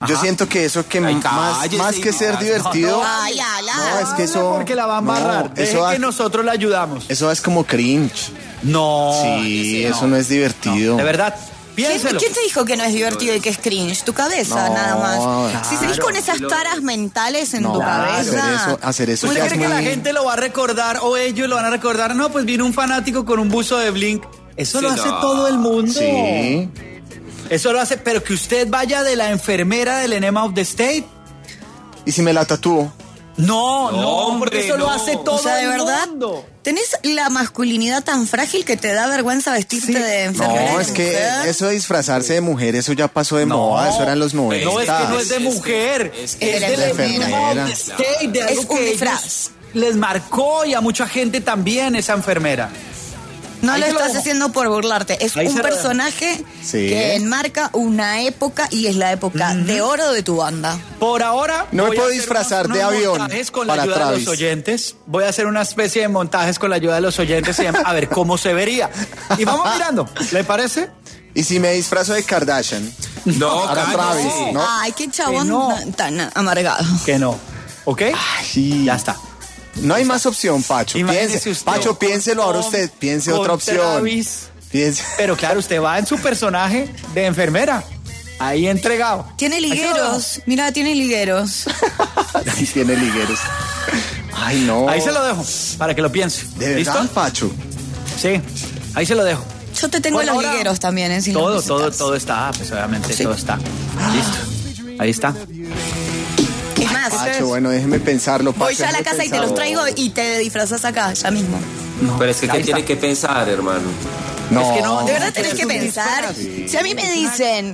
Yo siento que eso que más que ser divertido. No, es que eso. Porque la va a embarrar. Deje que nosotros la ayudamos. Eso es como cringe. No. Sí, eso no es divertido. De verdad. Piénselo. ¿Quién te dijo que no es divertido y que es cringe? Tu cabeza, nada más. Claro. Si seguís con esas taras mentales en tu cabeza. Hacer eso ¿Usted ya cree es que muy... la gente lo va a recordar o ellos lo van a recordar? No, pues vino un fanático con un buzo de Blink. Eso lo hace todo el mundo. Sí. Eso lo hace, pero que usted vaya de la enfermera del Enema of the State. ¿Y si me la tatúo? No, porque eso lo hace todo O sea, de el verdad, mundo. ¿tenés la masculinidad tan frágil que te da vergüenza vestirte de enfermera? No, es que eso de disfrazarse de mujer, eso ya pasó de moda, eso eran los 90. No, es que no es de mujer, es de la enfermera. De algo Es un que disfraz. les marcó y a mucha gente también esa enfermera. No Ahí lo se lo estás dejo. haciendo por burlarte. Es Ahí un se lo dejo. personaje Sí. que enmarca una época y es la época de oro de tu banda. Por ahora No me voy a puedo hacer disfrazar unos de avión montajes con la para ayuda de Travis. los oyentes. Voy a hacer una especie de montajes con la ayuda de los oyentes y a ver cómo se vería. Y vamos mirando, ¿le parece? ¿Y si me disfrazo de Kardashian? No, Para cállate. Travis, ¿no? Ay, qué chabón Que no. tan amargado. Que no. ¿Ok? Sí. Ya está. No hay más opción, Pacho. Imagínese usted. Pacho, piénselo ahora usted. Piense Con otra opción. Travis. Piense. Pero claro, usted va en su personaje de enfermera. Ahí entregado. Tiene Ahí se lo ligueros. Mira, tiene ligueros. Sí, tiene ligueros. Ay, no. Ahí se lo dejo, para que lo piense. ¿De verdad, ¿Listo? Pacho? Sí, ahí se lo dejo. Yo te tengo Por los ahora, ligueros también, si los necesitas. todo está, pues obviamente Sí. todo está. Listo. Ahí está. Es más, Pacho, bueno, déjeme pensarlo, Pacho. voy ya a la déjeme casa y te los pensarlo. traigo y te disfrazas acá, ya mismo. Pero es que, Ahí ¿qué tiene está. que pensar, hermano? No. Es que no, De verdad tenés es que un pensar. disfraz. Si a mí me dicen,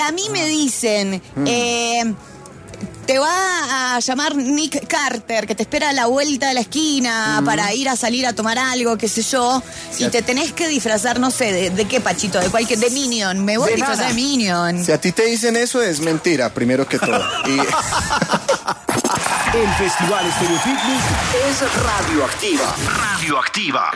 te va a llamar Nick Carter, que te espera a la vuelta de la esquina para ir a salir a tomar algo, qué sé yo, y te tenés que disfrazar, no sé, ¿de qué, Pachito? De Minion. Me voy a De disfrazar nada. de Minion. Si a ti te dicen eso, es mentira, primero que todo. Y... El Festival Estéreo Picnic es radioactiva. Radioactiva.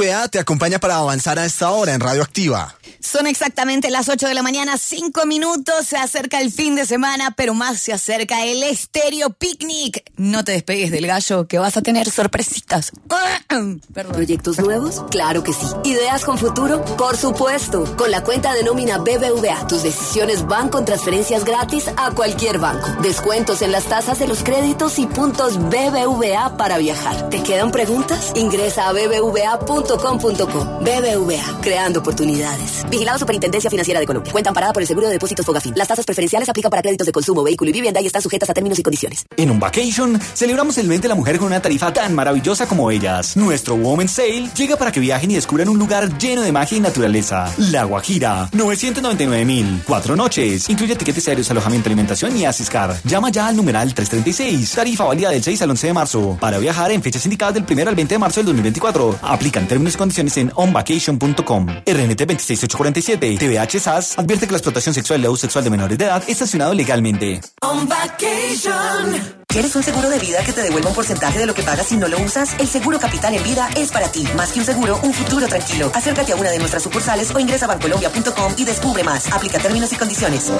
BBVA te acompaña para avanzar a esta hora en Radio Activa. Son exactamente las 8 de la mañana, 5 minutos. Se acerca el fin de semana, pero más se acerca el Estéreo Picnic. No te despegues del gallo, que vas a tener sorpresitas. Perdón. ¿Proyectos nuevos? Claro que sí. ¿Ideas con futuro? Por supuesto. Con la cuenta de nómina BBVA, tus decisiones van con transferencias gratis a cualquier banco. Descuentos en las tasas de los créditos y puntos BBVA para viajar. ¿Te quedan preguntas? Ingresa a bbva.com.co. BBVA, creando oportunidades. Vigilado Superintendencia Financiera de Colombia. Cuenta amparada por el Seguro de Depósitos Fogafín. Las tasas preferenciales aplican para créditos de consumo, vehículo y vivienda y están sujetas a términos y condiciones. En Un Vacation celebramos el mes de la mujer con una tarifa tan maravillosa como ellas. Nuestro Women's Sale llega para que viajen y descubran un lugar lleno de magia y naturaleza. La Guajira, 999.000, 4 noches. Incluye tiquetes aéreos, alojamiento, alimentación y Asiscar. Llama ya al numeral 336. Tarifa válida del 6 al 11 de marzo. Para viajar en fechas indicadas del 1 al 20 de marzo del 2024. Aplican términos y condiciones en onvacation.com. RNT 26847. TVH SAS advierte que la explotación sexual y el abuso sexual de menores de edad es sancionado legalmente. On Vacation. ¿Quieres un seguro de vida que te devuelva un porcentaje de lo que pagas si no lo usas? El Seguro Capital en Vida es para ti. Más que un seguro, un futuro tranquilo. Acércate a una de nuestras sucursales o ingresa a bancolombia.com y descubre más. Aplica términos y condiciones.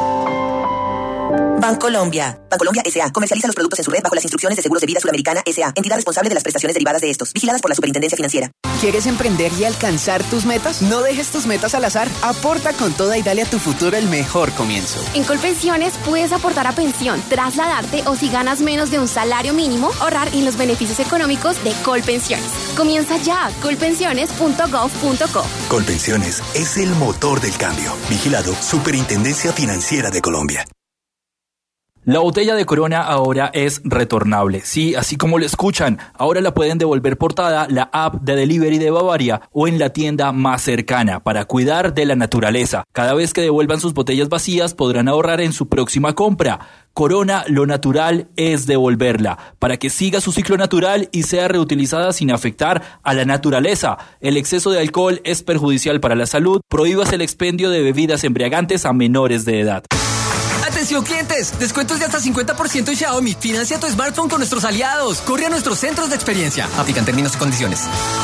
Bancolombia. Bancolombia S.A. Comercializa los productos en su red bajo las instrucciones de Seguros de Vida Suramericana S.A. Entidad responsable de las prestaciones derivadas de estos. Vigiladas por la Superintendencia Financiera. ¿Quieres emprender y alcanzar tus metas? No dejes tus metas al azar. Aporta con toda y dale a tu futuro el mejor comienzo. En Colpensiones puedes aportar a pensión, trasladarte o si ganas menos de un salario mínimo, ahorrar en los beneficios económicos de Colpensiones. Comienza ya. colpensiones.gov.co. Colpensiones es el motor del cambio. Vigilado Superintendencia Financiera de Colombia. La botella de Corona ahora es retornable. Sí, así como lo escuchan, ahora la pueden devolver portada la app de delivery de Bavaria o en la tienda más cercana para cuidar de la naturaleza. Cada vez que devuelvan sus botellas vacías podrán ahorrar en su próxima compra. Corona, lo natural es devolverla, para que siga su ciclo natural y sea reutilizada sin afectar a la naturaleza. El exceso de alcohol es perjudicial para la salud. Prohíbas el expendio de bebidas embriagantes a menores de edad. ¡Atención, clientes! Descuentos de hasta 50% en Xiaomi. Financia tu smartphone con nuestros aliados. Corre a nuestros centros de experiencia. Aplican términos y condiciones.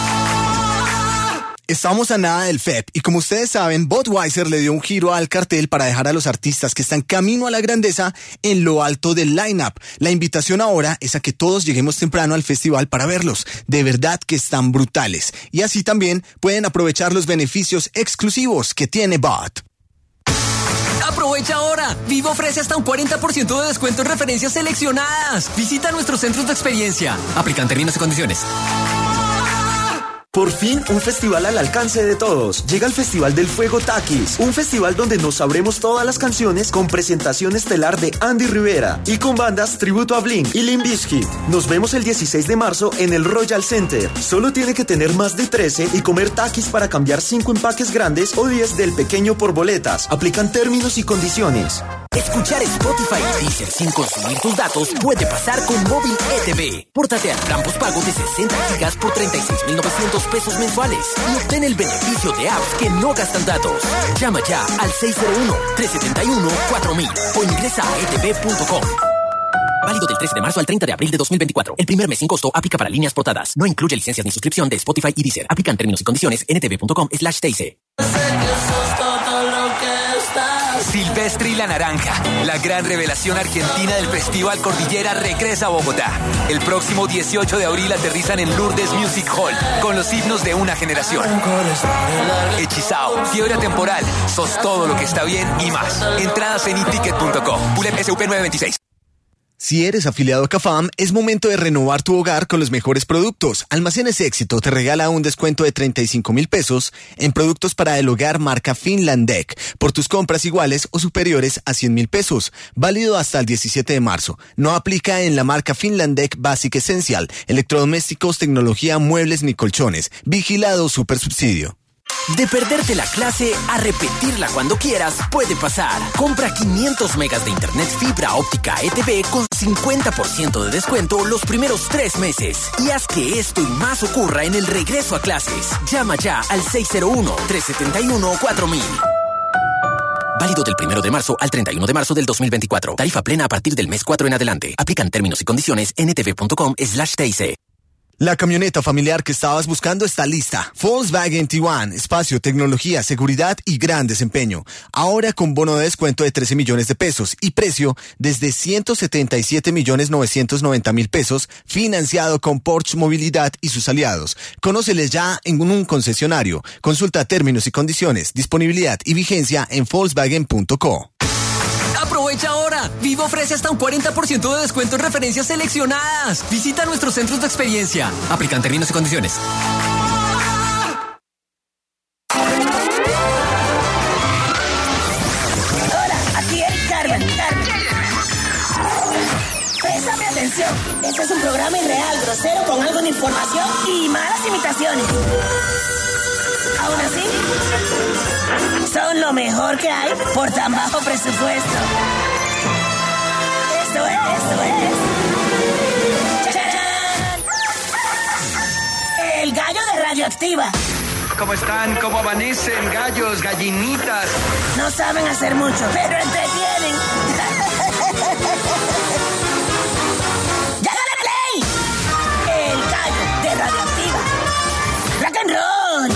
Estamos a nada del FEP y como ustedes saben, Budweiser le dio un giro al cartel para dejar a los artistas que están camino a la grandeza en lo alto del line-up. La invitación ahora es a que todos lleguemos temprano al festival para verlos. De verdad que están brutales. Y así también pueden aprovechar los beneficios exclusivos que tiene Bud. ¡Aprovecha ahora! Vivo ofrece hasta un 40% de descuento en referencias seleccionadas. Visita nuestros centros de experiencia. Aplican términos y condiciones. Por fin, un festival al alcance de todos. Llega el Festival del Fuego Takis, un festival donde nos sabremos todas las canciones con presentación estelar de Andy Rivera y con bandas tributo a Blink y Limp Bizkit. Nos vemos el 16 de marzo en el Royal Center. Solo tiene que tener más de 13 y comer Takis para cambiar 5 empaques grandes o 10 del pequeño por boletas. Aplican términos y condiciones. Escuchar Spotify y Deezer sin consumir tus datos puede pasar con Móvil ETV. Pórtate al plan postpago de 60 gigas por 36.900 pesos mensuales y obtén el beneficio de apps que no gastan datos. Llama ya al 601-371-4000 o ingresa a etv.com. Válido del 13 de marzo al 30 de abril de 2024. El primer mes sin costo aplica para líneas portadas. No incluye licencias ni suscripción de Spotify y Deezer. Aplican términos y condiciones en etv.com/TIC. Silvestre y la Naranja, la gran revelación argentina del Festival Cordillera, regresa a Bogotá. El próximo 18 de abril aterrizan en Lourdes Music Hall con los himnos de una generación. Hechizao, Fiebre Temporal, Sos Todo Lo Que Está Bien y más. Entradas en iticket.com. Bulep SUP 926. Si eres afiliado a CAFAM, es momento de renovar tu hogar con los mejores productos. Almacenes Éxito te regala un descuento de 35.000 pesos en productos para el hogar marca Finlandec por tus compras iguales o superiores a 100.000 pesos. Válido hasta el 17 de marzo. No aplica en la marca Finlandec Basic Essential, electrodomésticos, tecnología, muebles ni colchones. Vigilado Supersubsidio. De perderte la clase a repetirla cuando quieras puede pasar. Compra 500 megas de internet fibra óptica ETV con 50% de descuento los primeros 3 meses. Y haz que esto y más ocurra en el regreso a clases. Llama ya al 601-371-4000. Válido del 1 de marzo al 31 de marzo del 2024. Tarifa plena a partir del mes 4 en adelante. Aplican términos y condiciones en etv.com/TIC. La camioneta familiar que estabas buscando está lista. Volkswagen Tiguan, espacio, tecnología, seguridad y gran desempeño. Ahora con bono de descuento de 13 millones de pesos y precio desde 177.990.000 pesos, financiado con Porsche Movilidad y sus aliados. Conóceles ya en un concesionario. Consulta términos y condiciones, disponibilidad y vigencia en Volkswagen.co. ¡Aprovecha ahora! Vivo ofrece hasta un 40% de descuento en referencias seleccionadas. Visita nuestros centros de experiencia. Aplican términos y condiciones. Hola, aquí Eric Carmen. Préstame atención. Este es un programa irreal, grosero, con algo de información y malas imitaciones. Aún así, son lo mejor que hay por tan bajo presupuesto. Esto es. ¡Chachán! El gallo de Radioactiva. ¿Cómo están? ¿Cómo amanecen? Gallos, gallinitas. No saben hacer mucho, pero entretienen. ¡Llágale play! El gallo de Radioactiva. Rock and roll.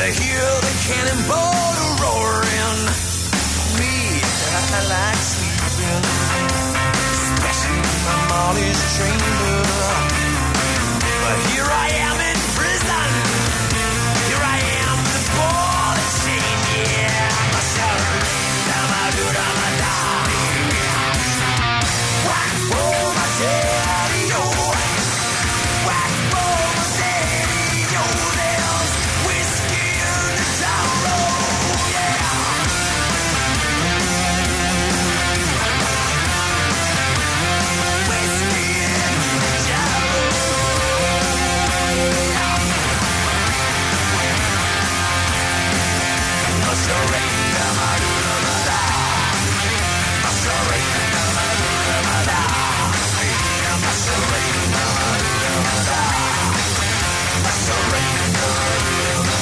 I hear the cannonball roaring. Me, I like sleeping, especially in my Molly's chamber. But here I am in prison. Here I am with a ball and chain. Yeah, my surrender, my dura, my darling. Whack for my daddy, oh. Whack for my daddy, oh. There's whiskey in the tower, oh, yeah. Whiskey in the tower. I surrender, my dura, my darling. I surrender, my dura, my darling. I surrender, my dura, my darling. I surrender, my dura, my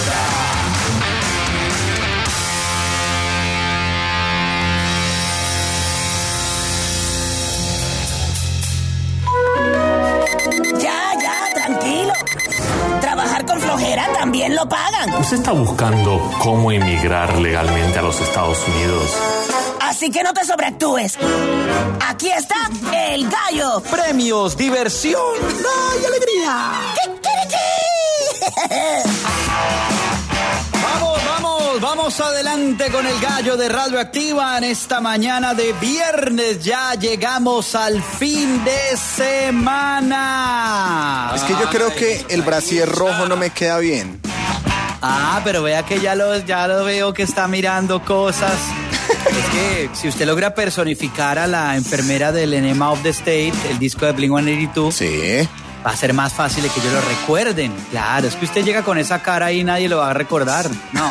Ya, tranquilo. Trabajar con flojera también lo pagan. ¿Usted está buscando cómo emigrar legalmente a los Estados Unidos? Así que no te sobreactúes. Aquí está el gallo. Premios, diversión, ¡ay, alegría! Vamos adelante con el gallo de Radioactiva en esta mañana de viernes. Ya llegamos al fin de semana. Es que yo creo que el brasier rojo no me queda bien. Ah, pero vea que ya lo veo que está mirando cosas. Es que si usted logra personificar a la enfermera del Enema of the State, el disco de Blink-182, sí, va a ser más fácil de que ellos lo recuerden. Claro, es que usted llega con esa cara ahí y nadie lo va a recordar. No.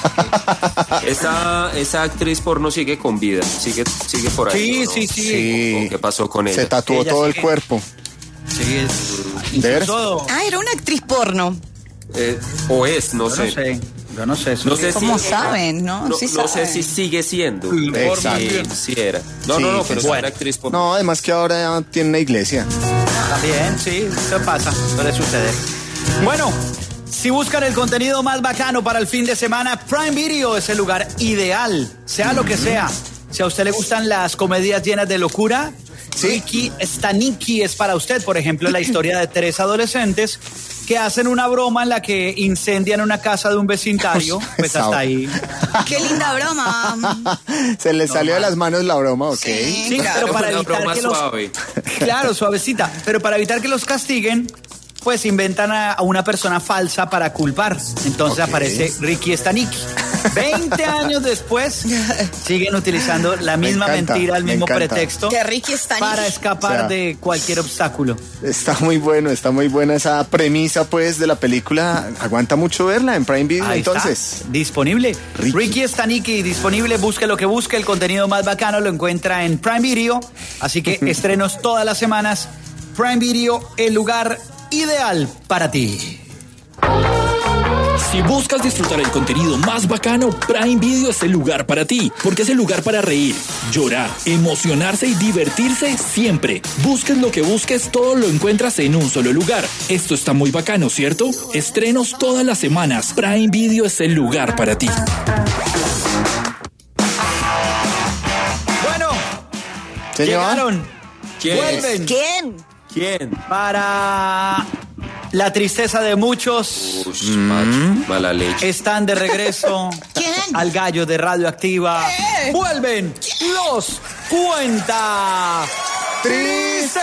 Esa actriz porno sigue con vida, sigue por ahí. Sí. ¿Qué pasó con ella? Se tatuó ella todo sigue. el cuerpo. Sí, ¿Ver? Era una actriz porno. O es, no sé. Yo no sé. No sé ¿Cómo si, saben, no? No, Sí no saben. sé si sigue siendo. Exacto. Sí era. No, pero es una actriz porno. No, además que ahora ya tiene una iglesia. También, sí, eso pasa, suele suceder. Bueno, si buscan el contenido más bacano para el fin de semana, Prime Video es el lugar ideal, sea lo que sea. Si a usted le gustan las comedias llenas de locura, Ricky Stanicky es para usted. Por ejemplo, la historia de 3 adolescentes que hacen una broma en la que incendian una casa de un vecindario. Pues hasta ahí. ¡Qué linda broma! Se le salió de las manos la broma, ¿ok? Sí, pero para evitar que los... Claro, suavecita. Pero para evitar que los castiguen, pues inventan a una persona falsa para culpar. Entonces aparece Ricky Stanicky. 20 años después, siguen utilizando la misma mentira, el mismo pretexto Que Ricky Stanicky para escapar de cualquier obstáculo. Está muy buena esa premisa, pues, de la película. Aguanta mucho verla en Prime Video, Ahí entonces. está, disponible. Ricky Stanicky, disponible, busque lo que busque. El contenido más bacano lo encuentra en Prime Video. Así que estrenos todas las semanas. Prime Video, el lugar ideal para ti. Si buscas disfrutar el contenido más bacano, Prime Video es el lugar para ti, porque es el lugar para reír, llorar, emocionarse y divertirse siempre. Busques lo que busques, todo lo encuentras en un solo lugar. Esto está muy bacano, ¿cierto? Estrenos todas las semanas. Prime Video es el lugar para ti. Bueno, Señor. llegaron. ¿Quién? Vuelven. ¿Quién? Para la tristeza de muchos. Mala leche. Están de regreso al gallo de Radioactiva. Vuelven los Cuenta Tristes.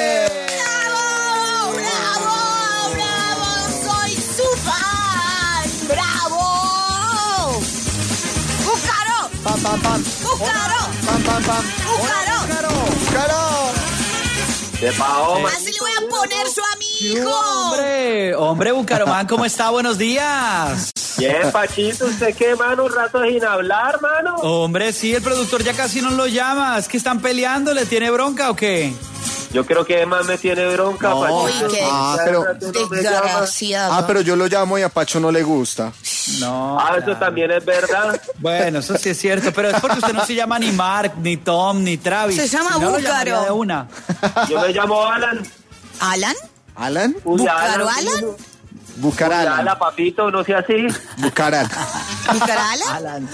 ¡Bravo! ¡Soy su fan! ¡Bravo! ¡Búscaro! ¡Pam! ¡Búscaro! ¡Búscaro! Así le voy a poner su amigo. Hombre, Bucaramanga, ¿cómo está? Buenos días. Bien, Pachito, ¿usted qué, mano? Un rato sin hablar, mano. Hombre, sí, el productor ya casi nos lo llama. ¿Es que están peleando? ¿Le tiene bronca o qué? Yo creo que más me tiene bronca, No, Pachito. Desgraciado. Pero yo lo llamo y a Pacho no le gusta. No. Eso también es verdad. Bueno, eso sí es cierto, pero es porque usted no se llama ni Mark, ni Tom, ni Travis. Se llama Si no, lo Búcaro. llamaría de una. Yo me llamo Alan. ¿Alan? ¿Alan? ¿Búcaro Alan? Bucaral. Ala, papito, no sea así. Bucaral. ¿Bucarala?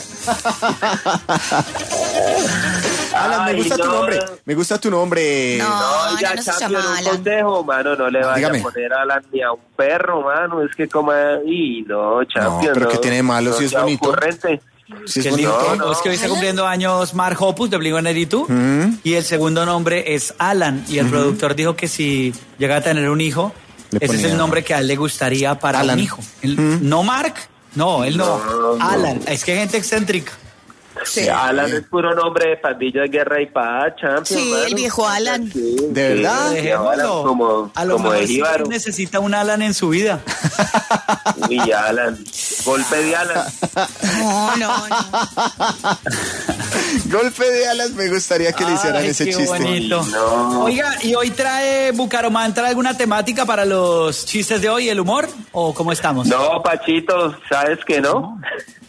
Alan, me Ay, gusta tu no. nombre. Me gusta tu nombre. No, ya no se Champion, llama un Alan. consejo, mano, no le vaya Dígame. a poner Alan ni a un perro, mano, es que como... Y no, Champion, pero ¿qué tiene de malo si es sea bonito? ocurrente. Sí, es Que bonito. no, es que hoy está cumpliendo años Mark Hoppus de Blink-182 y el segundo nombre es Alan y el productor dijo que si llega a tener un hijo, Le ese es ponía- el nombre que a él le gustaría para Alan. un hijo. No Mark, no, él no. Alan, es que hay gente excéntrica. Sí. Alan es puro nombre de pandilla de guerra y paz, Champion. Sí, mano. el viejo Alan. Sí, ¿De verdad? Dejémoslo. Como, A lo como mejor de sí jíbaro. necesita un Alan en su vida. Y Alan. Golpe de Alan. No. Golpe de alas, me gustaría que le hicieran Ay, ese qué chiste. bonito. No. Oiga, ¿y hoy trae Bucaramanga, trae alguna temática para los chistes de hoy, el humor? ¿O cómo estamos? No, Pachito, ¿sabes que no?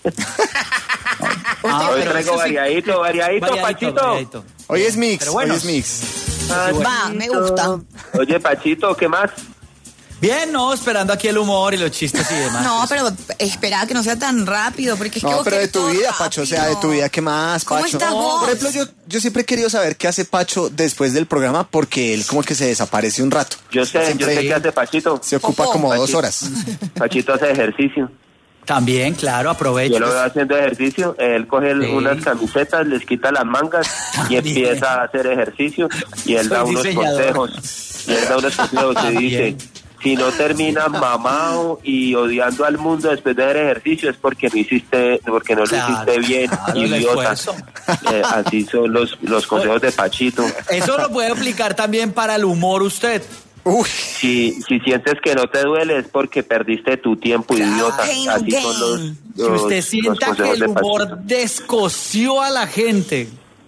Hoy pero traigo eso sí. variadito, Pachito. variadito. Hoy es mix, Pero bueno. hoy es mix. Va, me gusta. Oye, Pachito, ¿qué más? Bien, no, esperando aquí el humor y los chistes y demás. No, pero espera que no sea tan rápido, porque es que No, vos pero de querés tu todo vida, rápido. Pacho, o sea, de tu vida, ¿qué más, ¿Cómo Pacho? estás vos? Por ejemplo, yo siempre he querido saber qué hace Pacho después del programa porque él como que se desaparece un rato. Yo sé Siempre qué hace Pachito. se ocupa Popó. como 2 Pachito. horas. Pachito hace ejercicio. También, claro, aprovecho. Yo lo veo haciendo ejercicio. Él coge Sí. unas camisetas, les quita las mangas y empieza a hacer ejercicio. Y él Soy da unos diseñador. consejos. Y él da unos consejos y dice... Bien. Si no terminas mamado y odiando al mundo después de hacer ejercicio es porque no lo Claro, hiciste bien, claro, el idiota. esfuerzo. Así son los consejos de Pachito. Eso lo puede aplicar también para el humor usted. Uy, Si sientes que no te duele es porque perdiste tu tiempo, idiota. pain Así and son gain. Si usted los sienta que consejos el de humor Pachito. descoció a la gente.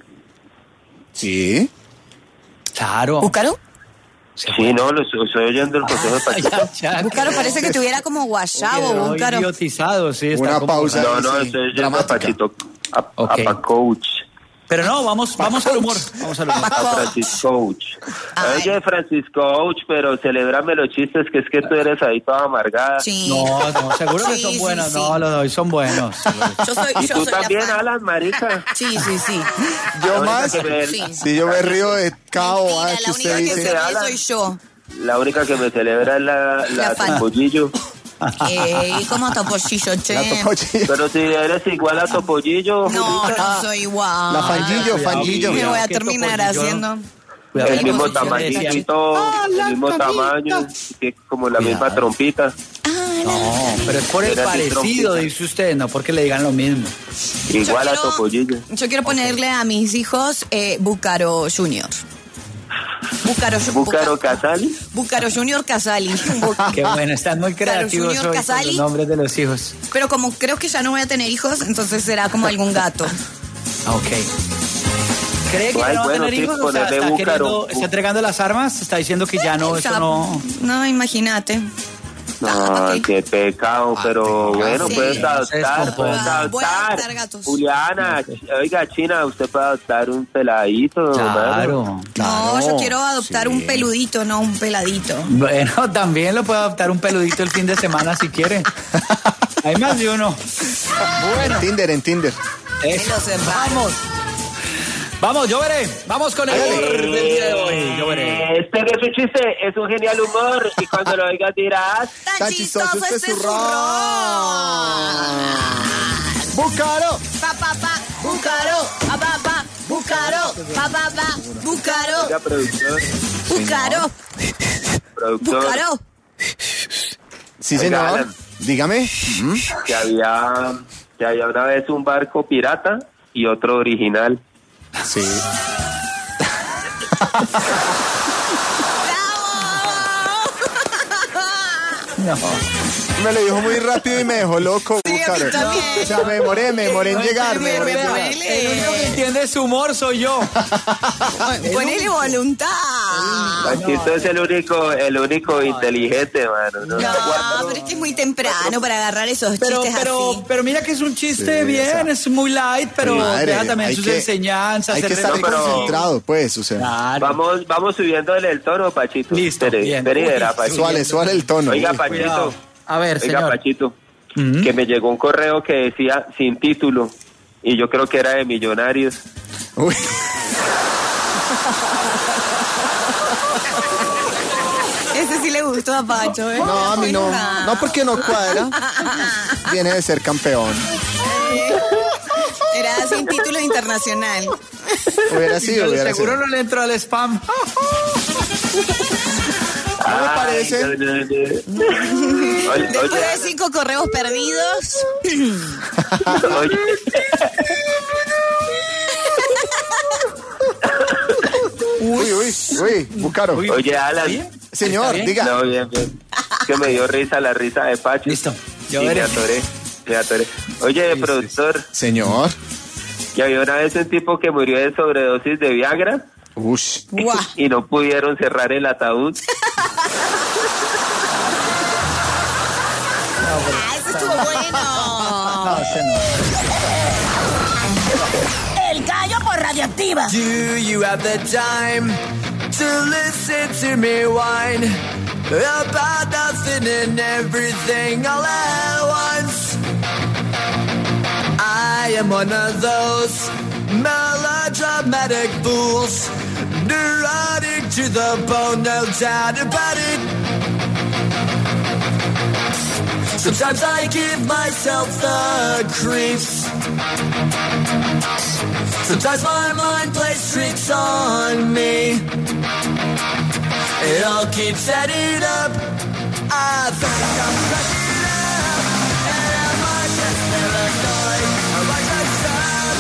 sí. Claro. ¿Búcaro? Sí, no, lo estoy oyendo el consejo de Pachito. Ya, Búcaro parece que tuviera como guayabo, quedó Búcaro. idiotizado, sí. Está Una como pausa. raro. No, Sí, estoy oyendo a dramática. Pachito. A Ok. Pacoach. Pero no, vamos al humor. Vamos al humor. A Francisco Coach. Oye, Francisco Coach, pero celébrame los chistes, que es que tú eres ahí toda amargada. Sí. No, seguro que Sí, son sí, buenos. sí. No, los doy, son buenos. Y tú soy la también, fan. Alan, marica. Sí. Yo La más, única que me- Sí. si yo me río de cada bobada Mentira, que la usted única que dice. se ríe Alan. soy yo. La única que me celebra es La la fan. Topollillo. ¿Y cómo topollillo, che? La topollillo. Pero si eres igual a Topollillo, No, Julita, no soy igual. La fangillo, fangillo. Me voy a que terminar Topollillo. haciendo. Cuidado, el mismo yo tamañito decía- y todo, el mismo tamaño, que como la misma Cuidado. trompita. No, pero es por el Era mi parecido, trompita. dice usted, no porque le digan lo mismo. Igual a quiero- Topollillo. Yo quiero ponerle a mis hijos Búcaro Junior. Búcaro Casali. Búcaro Junior Casali. Qué bueno, están muy creativos Junior hoy con Casali. los nombres de los hijos. Pero como creo que ya no voy a tener hijos, entonces será como algún gato. Ok. ¿Cree que Ay, ya no va a bueno, tener sí, hijos? O sea, ponerle está, Búcaro. está entregando las armas, está diciendo que ya no, eso no... No, imagínate. No, qué pecado, pero bueno, sí. puedes adoptar, Voy a adoptar gatos. Juliana, oiga, China, usted puede adoptar un peladito. Claro. No, yo quiero adoptar un peludito, no un peladito. Bueno, también lo puede adoptar un peludito el fin de semana si quiere. Hay más de uno. Bueno. En Tinder. Eso. Vamos. Vamos, yo veré. Vamos con el humor del día de hoy. Yo veré. Este no es un chiste, es un genial humor. Y cuando lo oigas dirás... Tan chistoso este zurrón. Búcaro. Búcaro, Búcaro, Búcaro, Oiga, productor. Búcaro, Productor. Búcaro. Sí, Oiga, señor. Alan. Dígame. Que había una vez un barco pirata y otro original. Sí. No. Me lo dijo muy rápido y me dejó loco, Sí, a mí Búcaro. también. O sea, me demoré en llegar. Me demoré en llegar. El único que entiende su humor soy yo. Ponele voluntad. Pachito es el único inteligente, mano. ¿no? No, pero es que es muy temprano para agarrar esos chistes así. Pero mira que es un chiste bien, es muy light, pero Madre, deja también hay sus que- enseñanzas. Hay que estar No, pero- concentrado, pues, o sea. Vamos subiéndole el tono, Pachito. Listo, bien. Espere, Uy, verá, Pachito. Suale el tono. Oiga, Uy. Pachito. Cuidado. A ver, Oiga, señor. Pachito, que me llegó un correo que decía sin título y yo creo que era de Millonarios. Uy. Ese sí le gustó a Pacho, ¿eh? No, a mí no. No, porque no cuadra. Viene de ser campeón. Era sin título internacional. Hubiera sido. Seguro no le entró al spam. ¿No me parece? Después de 5 correos perdidos. Oye. Uy, Bucaro. Oye, Alan. Señor, diga. No, bien. Es que me dio risa la risa de Pacho. Listo. Yo me atoré. Oye, productor. Señor. Que había una vez un tipo que murió de sobredosis de Viagra. Ush. Y no pudieron cerrar el ataúd. Eso estuvo bueno. No, ese no. El gallo por Radioactiva. Do you have the time to listen to me whine about nothing and everything all at once? I am one of those melodramatic fools, neurotic to the bone, no doubt about it. Sometimes I give myself the creeps. Sometimes my mind plays tricks on me. It all keeps adding up. I think I'm cracking up. And am I just paranoid? Am I just up?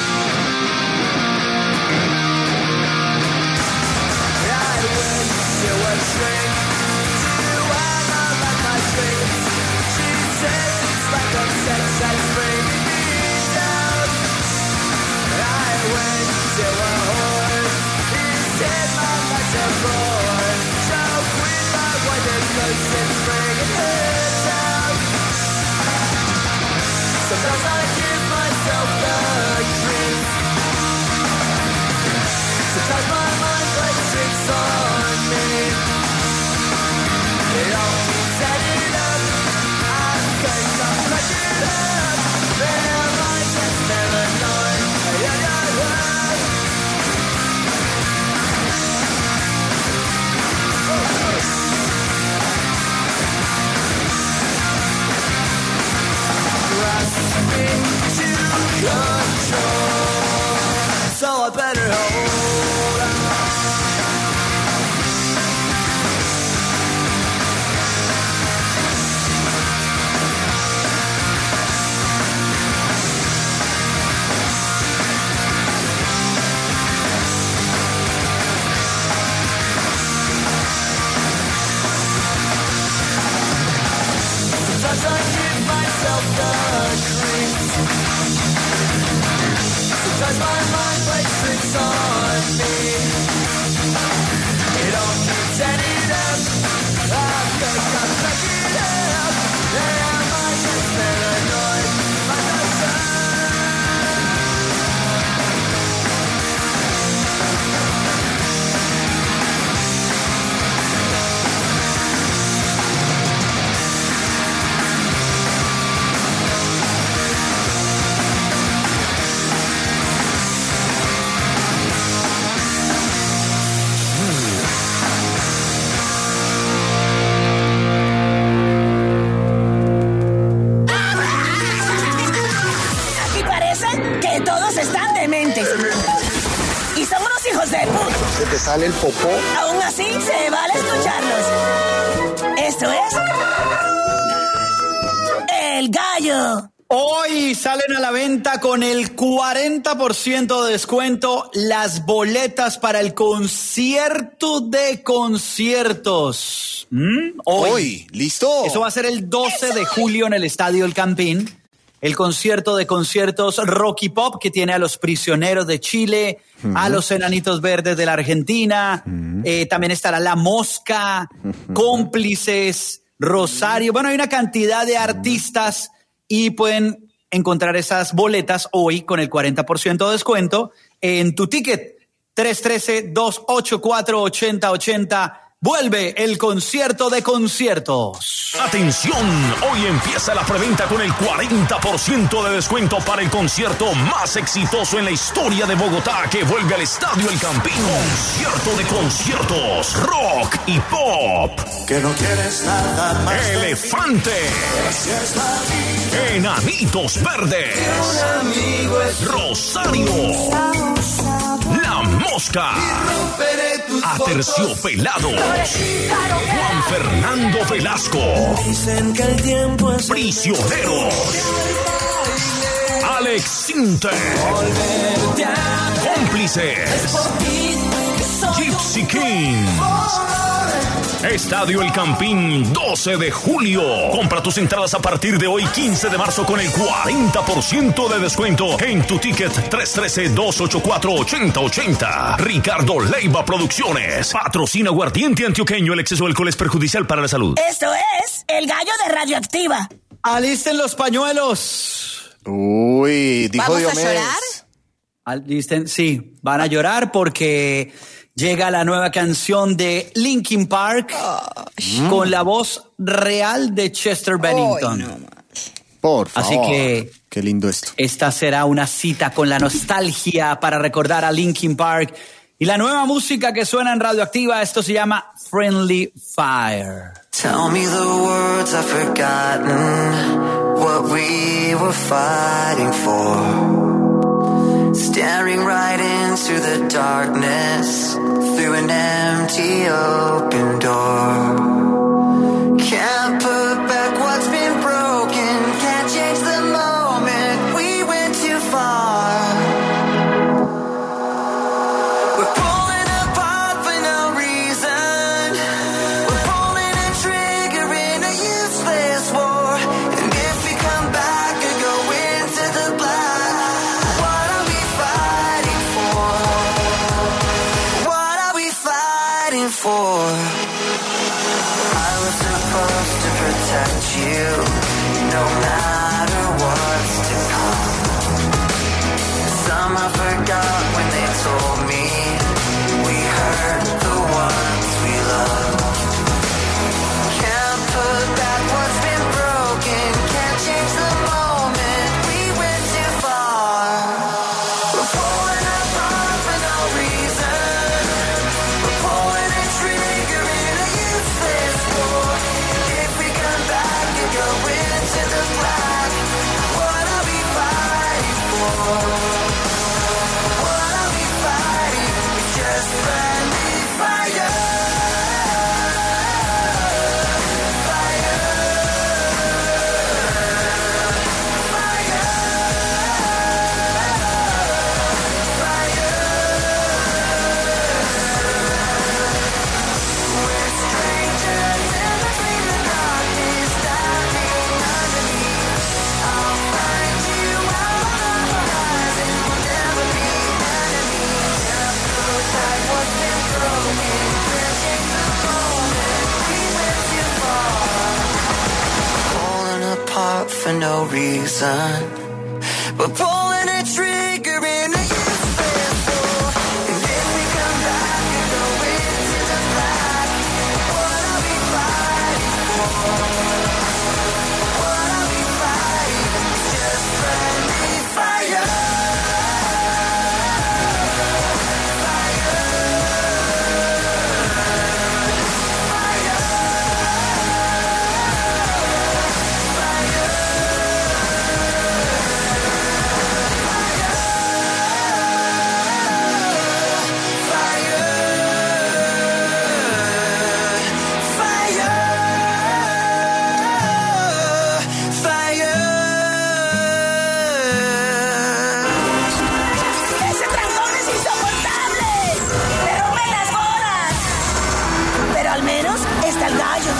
I went to a shrink to analyze my dreams. She says it's like a sex that's bringing me down. I went to a whore. He said my life's a bore. So quit my wonder 'cause it's bringing her down. Sometimes I give myself the creeps. Sometimes my mind plays tricks on me. It all keeps adding up. I think I'm cracking up. Am I just paranoid? Grasping to control, so I better hold on. Sometimes I give myself the creeps. Sometimes my mind plays tricks on me. It all keeps adding up. I think I'm cracking up. Am I just paranoid? Am I just Aquí parece que todos están dementes. Y son unos hijos de puta. Se te sale el popó. Aún así, se vale escucharlos. Esto es... El gallo. Hoy salen a la venta con el 40% de descuento las boletas para el concierto de conciertos. Hoy, ¿listo? Eso va a ser el 12 de julio en el Estadio El Campín. El concierto de conciertos Rocky Pop, que tiene a los Prisioneros de Chile, a los Enanitos Verdes de la Argentina, también estará La Mosca, Cómplices, Rosario. Bueno, hay una cantidad de artistas y pueden encontrar esas boletas hoy con el 40% de descuento en tu ticket 313-284-8080 Vuelve el concierto de conciertos. Atención, hoy empieza la preventa con el 40% de descuento para el concierto más exitoso en la historia de Bogotá que vuelve al Estadio El Campín. Concierto de conciertos, rock y pop. Que no quieres nada más. Elefante. Enanitos Verdes. Rosario. La Mosca. Aterciopelados. Juan Fernando Velasco. Dicen que el tiempo es Prisioneros. Alex Sintek. Cómplices. Gypsy Kings. Estadio El Campín, 12 de julio. Compra tus entradas a partir de hoy, 15 de marzo, con el 40% de descuento en tu ticket 313-284-8080. Ricardo Leiva Producciones. Patrocina Aguardiente Antioqueño. El exceso de alcohol es perjudicial para la salud. Esto es El Gallo de Radioactiva. Alisten los pañuelos. Uy, dijo ¿Vamos Diomedes. a llorar? Alisten, sí, van a llorar porque llega la nueva canción de Linkin Park con la voz real de Chester Bennington. Por favor. Así que qué lindo esto. esta será una cita con la nostalgia para recordar a Linkin Park y la nueva música que suena en Radioactiva. Esto se llama Friendly Fire. Tell me the words I've forgotten, what we were fighting for. Staring right into the darkness, through an empty open door. Can't put back what's been broken, can't change the moment, we went too far. We're pulling apart for no reason, we're pulling a trigger in a useless war. And if we come back and go into the black, what are we fighting for? What are we fighting for? I was supposed to protect you, no matter what's to come. Some I forgot when they told me we hurt the ones we love. Can't put back what's been broken, can't change the moment, we went too far. We're pulling apart for no reason, we're pulling a trigger in a useless war. If we come back and go into the black, what are we fighting for? What are we fighting? It's just friendly fire. Pulling apart for no reason, but pulling a trigger in a useless war. And if we come back and go into the black, what are we fighting for? What are we fighting? It's just friendly fire. ¡Ese trancón es insoportable! ¡Me rompe las bolas! Pero al menos está el gallo.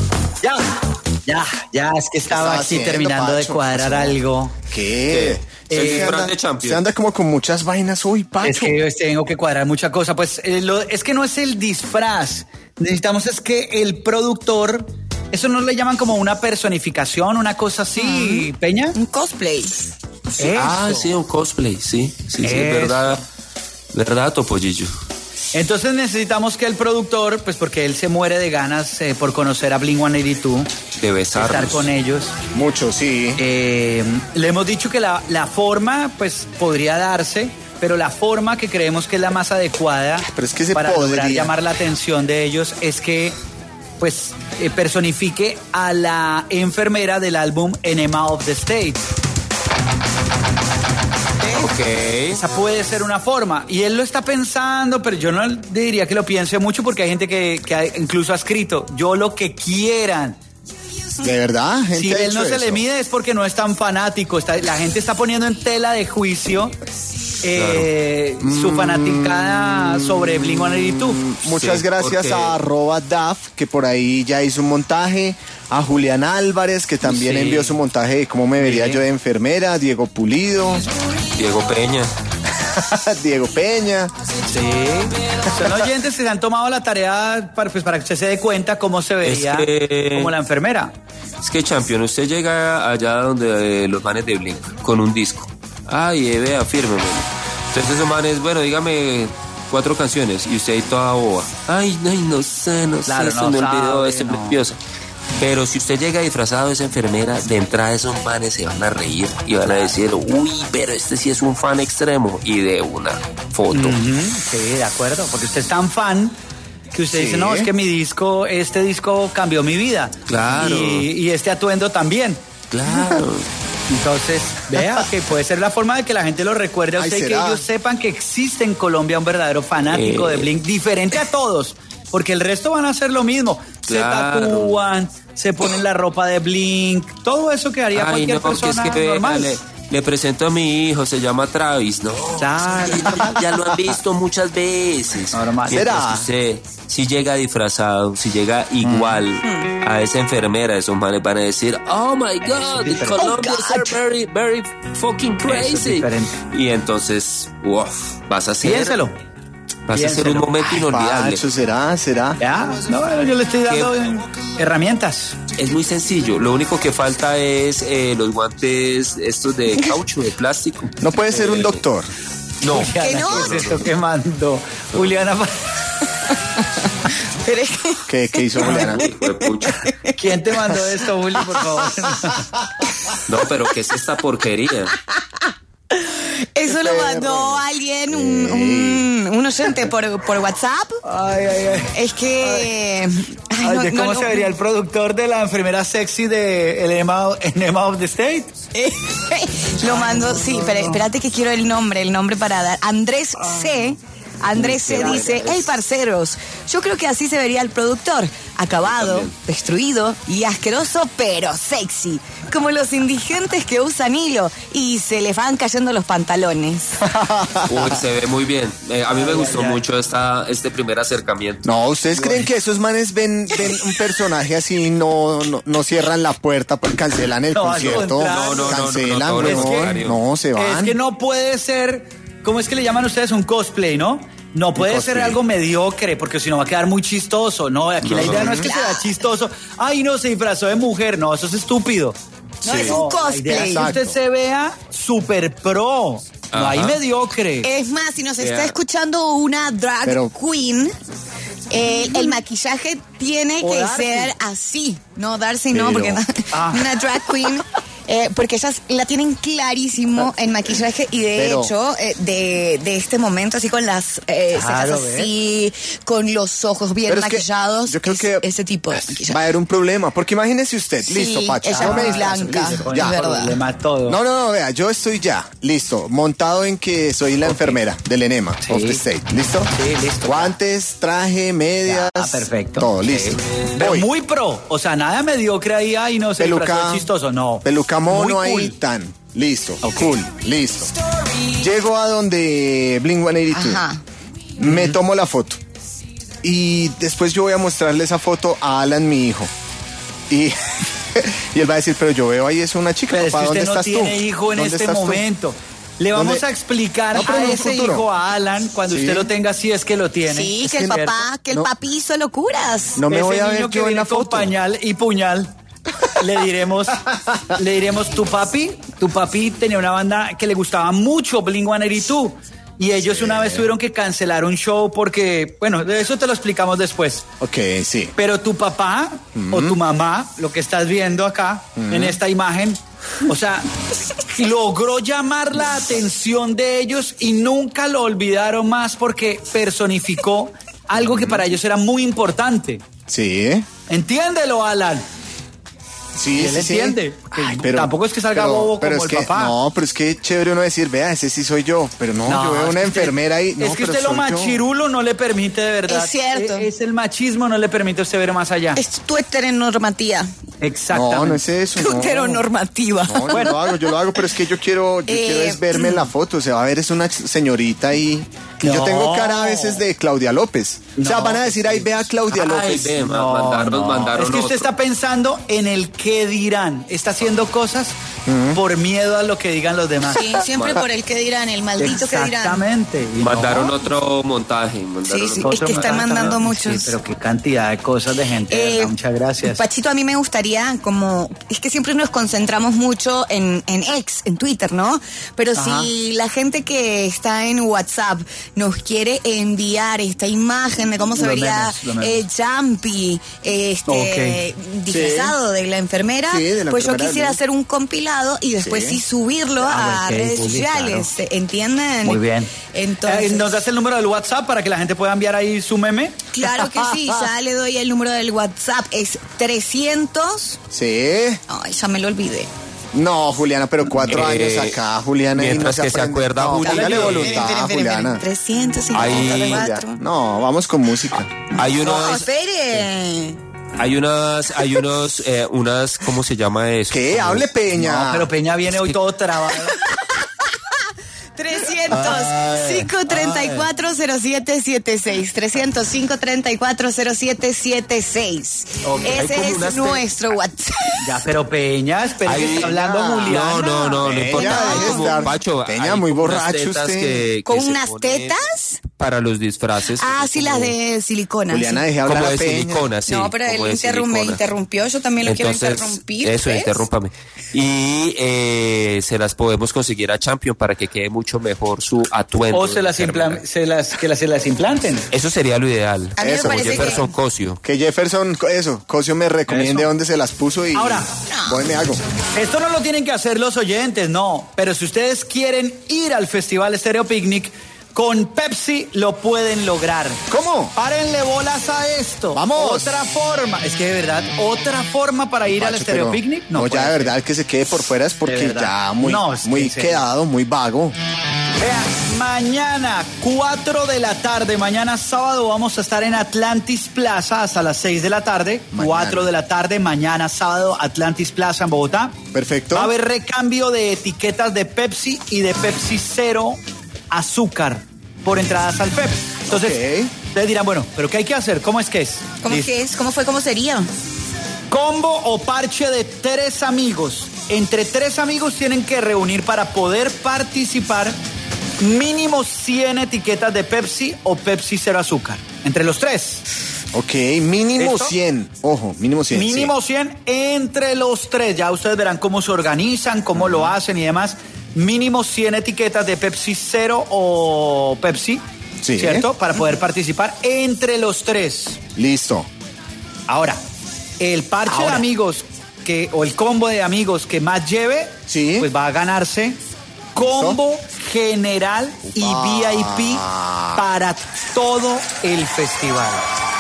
Ya, es que estaba aquí haciendo, terminando de Pacho? cuadrar algo. ¿Qué? El disfraz de Champions. Se anda como con muchas vainas hoy, Pacho. Es que tengo que cuadrar mucha cosa. Pues es que no es el disfraz. Necesitamos es que el productor, eso no le llaman como una personificación, una cosa así, Peña. Un cosplay. Sí. Sí, un cosplay, sí, es verdad. ¿Verdad, Topollillo? Entonces necesitamos que el productor, pues porque él se muere de ganas por conocer a Blink-182. De besarlos. Estar con ellos. Mucho, sí. Le hemos dicho que la forma, pues podría darse, pero la forma que creemos que es la más adecuada para lograr llamar la atención de ellos es que, pues, personifique a la enfermera del álbum Enema of the State. Esa puede ser una forma. Y él lo está pensando, pero yo no diría que lo piense mucho porque hay gente que incluso ha escrito, yo lo que quieran. ¿De verdad? ¿Gente si ha él hecho no se eso? le mide es porque no es tan fanático. La gente está poniendo en tela de juicio su fanaticada sobre Blink-182. Muchas gracias a @DAF, que por ahí ya hizo un montaje. A Julián Álvarez, que también envió su montaje de cómo me vería yo de enfermera. Diego Pulido. Diego Peña. Diego Peña. Sí. Son oyentes que se han tomado la tarea para que usted se dé cuenta cómo se vería como la enfermera. Es que, Champion, usted llega allá donde los manes de Blink con un disco. Ay, vea, fírmeme. Entonces esos manes, bueno, dígame 4 canciones y usted ahí toda boba. Ay, no sé, Claro, se me olvidó, es nerviosa. Pero si usted llega disfrazado de esa enfermera, de entrada esos manes se van a reír y van a decir, uy, pero este sí es un fan extremo, y de una foto. Sí, de acuerdo, porque usted es tan fan que usted dice, no, es que este disco cambió mi vida. Claro. Y este atuendo también. Claro. Entonces, vea que puede ser la forma de que la gente lo recuerde a usted y que ellos sepan que existe en Colombia un verdadero fanático de Blink, diferente a todos, porque el resto van a hacer lo mismo. Se tatúan, se ponen la ropa de Blink, todo eso que haría cualquier persona normal. Le presento a mi hijo, se llama Travis, ¿no? Claro. Ya lo han visto muchas veces. Normal. Mientras usted, si llega disfrazado, si llega igual a esa enfermera, esos manes van a decir, oh my God, the Colombians are very, very fucking crazy. Y entonces, vas a hacer... Piénselo. Vas a ser un momento inolvidable. Pacho, ¿será? Ya, no, yo le estoy dando herramientas. Es muy sencillo. Lo único que falta es los guantes estos de caucho, de plástico. No puede ser un doctor. No. Juliana, ¿Qué no? ¿qué es esto que mandó Juliana? Pero es que... ¿Qué hizo Juliana? ¿Quién te mandó esto, Juli, por favor? No, pero ¿qué es esta porquería? Eso lo mandó alguien, un oyente por WhatsApp. Ay. Es que... ¿Cómo se vería el productor de la enfermera sexy de Enema of the State? Lo mandó, sí, pero espérate que quiero el nombre para dar. Andrés C. dice, hey parceros, yo creo que así se vería el productor, acabado, destruido y asqueroso, pero sexy, como los indigentes que usan hilo y se les van cayendo los pantalones. Uy, se ve muy bien. A mí me gustó mucho este primer acercamiento. No, ¿ustedes creen que esos manes ven un personaje así, no cierran la puerta, pues cancelan el concierto? Cancelan, no, se van. Es que no puede ser, ¿cómo es que le llaman ustedes? Un cosplay, ¿no? No puede ser algo mediocre, porque si no va a quedar muy chistoso, ¿no? Aquí la idea no es que sea chistoso. Ay, no, se disfrazó de mujer, no, eso es estúpido. No, es un cosplay. La idea es que usted se vea super pro, no hay mediocre. Es más, si nos está escuchando una drag queen... el maquillaje tiene que ser así. No, Darcy no, porque una drag queen... porque ellas la tienen clarísimo en maquillaje y de hecho de este momento así con las cejas así, con los ojos bien maquillados, yo creo que ese tipo de maquillaje. Va a haber un problema, porque imagínese usted, listo, Pacho, ella es blanca, ya, es verdad. Todo. No, vea, yo estoy ya, listo, montado en que soy la enfermera del Enema of the State, ¿listo? Sí, listo. Guantes, traje, medias, perfecto. todo, listo. Pero muy pro, o sea, nada mediocre ahí, no sé, peluca chistoso, no. Peluca mono muy ahí, cool. tan, listo, cool, listo. Llego a donde Blink-182, me tomo la foto y después yo voy a mostrarle esa foto a Alan, mi hijo. Y Y él va a decir, pero yo veo ahí eso una chica. Pero es papá, que ¿dónde usted no estás tú? tiene hijo en ¿Dónde este estás tú? momento. Le vamos ¿Dónde? a explicar No, pero a en un ese futuro. hijo, a Alan, cuando Sí. usted lo tenga, si es que lo tiene. Sí, Es que el ¿cierto? papá, que el papi hizo locuras. No me Ese voy a ver niño que yo en viene la con foto. pañal y puñal. Le diremos, tu papi tenía una banda que le gustaba mucho, Blink-182. Y ellos una vez tuvieron que cancelar un show porque, bueno, de eso te lo explicamos después. Ok, sí. Pero tu papá o tu mamá, lo que estás viendo acá en esta imagen, o sea, logró llamar la atención de ellos y nunca lo olvidaron más porque personificó algo que para ellos era muy importante. Sí. Entiéndelo, Alan. Sí, Él entiende. Ay, Tampoco es que salga bobo como es el que, papá. No, pero es que chévere uno decir, vea, ese sí soy yo. Pero no, yo veo es una que usted- enfermera ahí. No, es que pero usted lo soy yo. machirulo no le permite de verdad. Es cierto. Es el machismo no le permite a usted ver más allá. Es tu heteronormativa. Exactamente. No, no es eso. Tu no. heteronormativa. No, yo lo hago, pero es que yo quiero es verme en la foto. O sea, va a ver, es una señorita y yo No. tengo cara a veces de Claudia López. O sea, van a decir, ahí ve a Claudia López. Ay, ve, mandaron Es que usted otro. está pensando en el qué dirán. Está haciendo cosas por miedo a lo que digan los demás. Sí, siempre por el que dirán, el maldito que dirán. Exactamente. Y Mandaron no. otro montaje. Sí, sí, es que están mandando muchos. Sí, pero qué cantidad de cosas de gente. de verdad, muchas gracias. Pachito, a mí me gustaría es que siempre nos concentramos mucho en X, en Twitter, ¿no? Pero si la gente que está en WhatsApp nos quiere enviar esta imagen de cómo se Los vería memes. Jumpy disfrazado de la enfermera, Sí, de la pues yo enfermera, quisiera ¿no? hacer un compilado y después sí subirlo a ok, redes publicar, sociales, ¿entienden? Muy bien. Entonces, ¿Nos das el número del WhatsApp para que la gente pueda enviar ahí su meme? claro que sí, ya le doy el número del WhatsApp, es 300... Sí. Ay, ya me lo olvidé. No, Juliana, pero 4 años acá, Juliana. y mientras no que se aprende. acuerda, no, Juli. póngale voluntad, Esperen, Juliana. 354. No, vamos con música. Hay No, unos, espere. hay unas, ¿cómo se llama eso? ¿Qué? Hable, Peña. No, pero Peña viene hoy todo trabado. 300-534-0776. 300-534-0776. Ok, hay Ese como es unas nuestro WhatsApp. Ya, pero Peña, espera que Ahí- está hablando Juliana. No importa. Hay deje como, estar. Pacho, Peña, hay muy como unas borracho tetas usted. que ¿Con se unas ponen tetas? Para los disfraces. Ah, sí, las de silicona. Juliana, sí. deje hablar Como a de Peña. silicona, sí. No, pero como él de me silicona. interrumpió. Yo también lo quiero Entonces, interrumpir. eso, ¿ves? interrúmpame. Y se las podemos conseguir a Champion para que quede mucho mejor su atuendo. O se las implanten. Eso sería lo ideal. A mí me Eso, parece Jefferson que... Cosio. Que Jefferson, Cosio me recomiende Eso. dónde se las puso y Ahora. voy me hago. Esto no lo tienen que hacer los oyentes, no. Pero si ustedes quieren ir al Festival Stereo Picnic, con Pepsi lo pueden lograr. ¿Cómo? Párenle bolas a esto. Vamos. Otra forma. Es que de verdad, otra forma para ir al Pacho, Stereo pero Picnic. No, ya puede de ser. verdad el que se quede por fuera es porque De verdad. ya muy, No, es que muy en serio. quedado, muy vago. Vea, mañana, 4 de la tarde, mañana sábado, vamos a estar en Atlantis Plaza hasta las 6 de la tarde. Mañana. 4 de la tarde, mañana sábado, Atlantis Plaza en Bogotá. Perfecto. Va a haber recambio de etiquetas de Pepsi y de Pepsi Cero azúcar por entradas al PEP. Entonces, ustedes dirán, bueno, ¿pero qué hay que hacer? ¿Cómo es que es? ¿Cómo Listo. que es? ¿Cómo fue? ¿Cómo sería? Combo o parche de 3 amigos. Entre 3 amigos tienen que reunir para poder participar mínimo 100 etiquetas de Pepsi o Pepsi Cero azúcar. Entre los 3. Ok, mínimo ¿Listo? 100. Ojo, mínimo 100. Mínimo sí. 100 entre los 3. Ya ustedes verán cómo se organizan, cómo lo hacen y demás. Mínimo 100 etiquetas de Pepsi Cero o Pepsi, Sí. ¿cierto? Para poder participar entre los 3. Listo. Ahora, el parche de amigos o el combo de amigos que más lleve, pues va a ganarse combo general y VIP para todo el festival.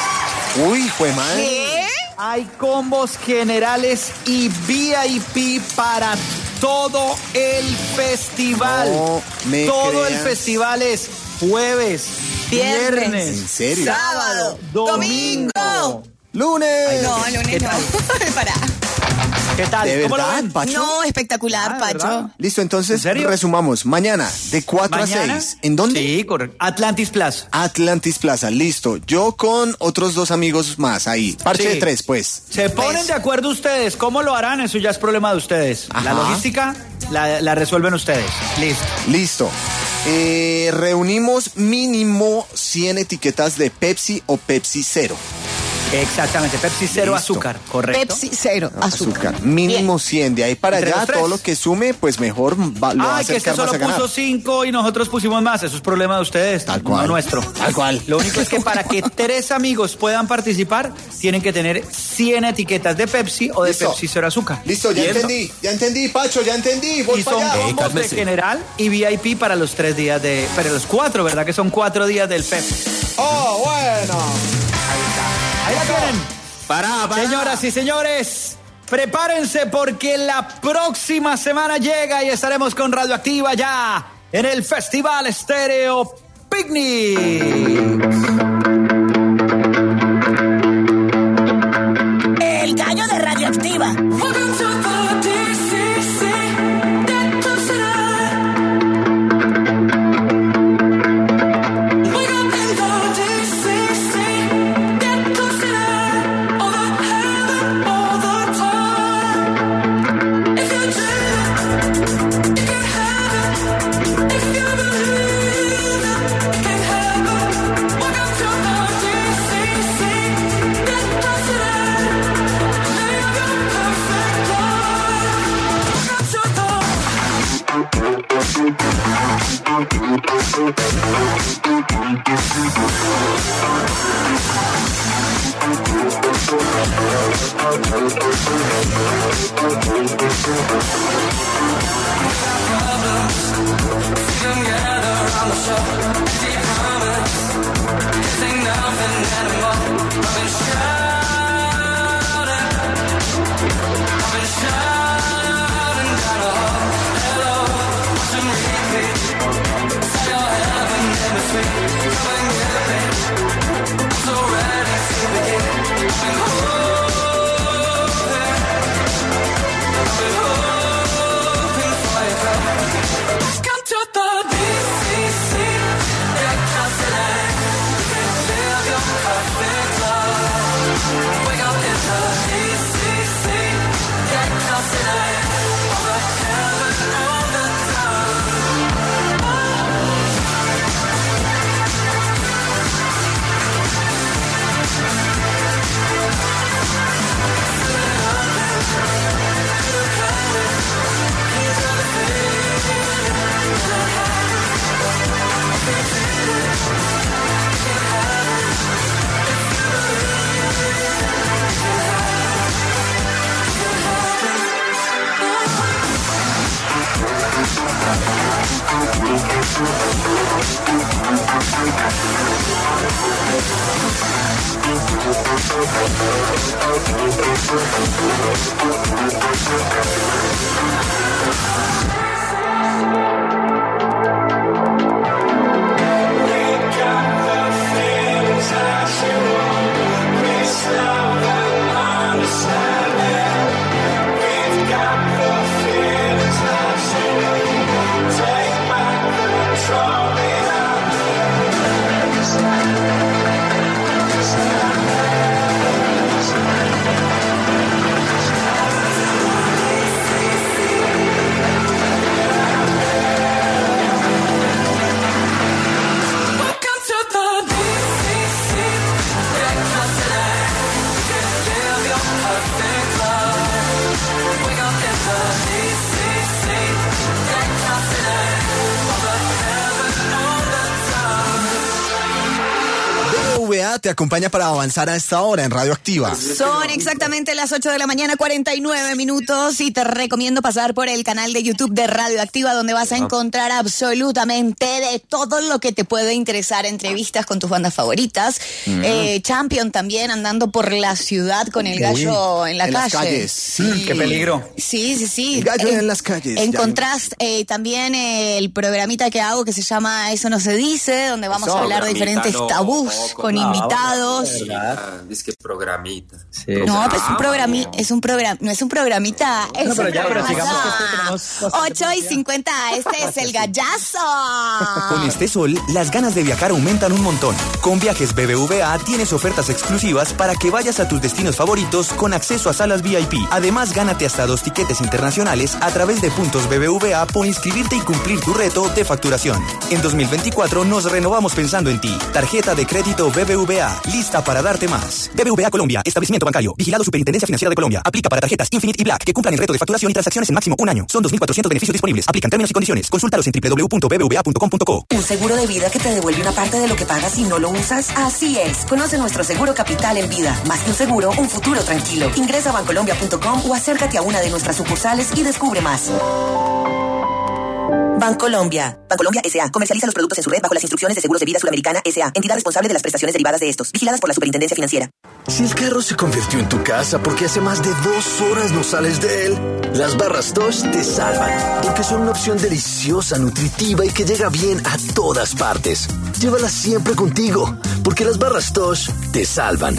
Uy, fue madre. ¿Qué? Hay combos generales y VIP para todo el festival. No me todo el creas. festival es jueves, viernes, ¿En serio? sábado, domingo. ¡Lunes! No, lunes no. Pará. ¿Qué tal? ¿De ¿Cómo lo verdad, ven? Pacho? No, espectacular, Pacho. ¿verdad? Listo, entonces ¿En serio? resumamos. Mañana, de 4 ¿Mañana? a 6. ¿En dónde? Sí, correcto. Atlantis Plaza. Atlantis Plaza, listo. Yo con otros 2 amigos más ahí. Parche Sí. de 3, pues. Se ponen de acuerdo ustedes. ¿Cómo lo harán? Eso ya es problema de ustedes. Ajá. La logística la resuelven ustedes. Listo. Listo. Reunimos mínimo 100 etiquetas de Pepsi o Pepsi Cero. Exactamente. Pepsi cero Listo. azúcar, ¿correcto? Pepsi cero, azúcar. Mínimo 100. De ahí para Entre allá, los tres. todo lo que sume, pues mejor lo va a Ay, que este acercar más solo a ganar. puso 5 y nosotros pusimos más. Eso es problema de ustedes, Tal cual. no nuestro. Tal cual. Lo único es que para que 3 amigos puedan participar, tienen que tener 100 etiquetas de Pepsi o de Listo. Pepsi cero azúcar. Listo, ya entendí, Pacho, ya entendí. Voy Y para son allá. combos de cálmese. general y VIP para los 3 días de... Para los 4, ¿verdad? Que son 4 días del Pepsi. Oh, bueno. Ahí la tienen. Pará. Señoras y señores, prepárense porque la próxima semana llega y estaremos con Radioactiva ya en el Festival Estéreo Picnic. El gallo de Radioactiva. BBVA te acompaña para avanzar a esta hora en Radioactiva. Son exactamente las 8 de la mañana, 49 minutos, y te recomiendo pasar por el canal de YouTube de Radioactiva, donde vas a encontrar absolutamente de todo lo que te puede interesar. Entrevistas con tus bandas favoritas, Champion también, andando por la ciudad con el gallo en la calle. Las calles. Sí. Qué peligro. Sí. El gallo en las calles. Encontrás también el programita que hago que se llama Eso no se dice, donde vamos a hablar de diferentes tabús con invitados. invitados. Es que programita. Sí. No, pues no es un programita. Es No, pero un ya, pero programazo. sigamos que tenemos 8:50, este es el gallazo. Con este sol, las ganas de viajar aumentan un montón. Con Viajes BBVA tienes ofertas exclusivas para que vayas a tus destinos favoritos con acceso a salas VIP. Además, gánate hasta 2 tiquetes internacionales a través de puntos BBVA por inscribirte y cumplir tu reto de facturación. En 2024 nos renovamos pensando en ti. Tarjeta de crédito BBVA, lista para darte más. BBVA Colombia, establecimiento bancario, vigilado Superintendencia Financiera de Colombia. Aplica para tarjetas Infinite y Black que cumplan el reto de facturación y transacciones en máximo un año. Son 2.400 beneficios disponibles. Aplican términos y condiciones. Consúltalos en www.bbva.com.co. ¿Un seguro de vida que te devuelve una parte de lo que pagas si no lo usas? Así es. Conoce nuestro seguro Capital en Vida. Más que un seguro, un futuro tranquilo. Ingresa a bancolombia.com o acércate a una de nuestras sucursales y descubre más. Bancolombia. Bancolombia S.A. Comercializa los productos en su red bajo las instrucciones de Seguros de Vida Suramericana S.A. Entidad responsable de las prestaciones derivadas de estos. Vigiladas por la Superintendencia Financiera. Si el carro se convirtió en tu casa porque hace más de 2 horas no sales de él, las barras Tosh te salvan. Porque son una opción deliciosa, nutritiva y que llega bien a todas partes. Llévalas siempre contigo. Porque las barras Tosh te salvan.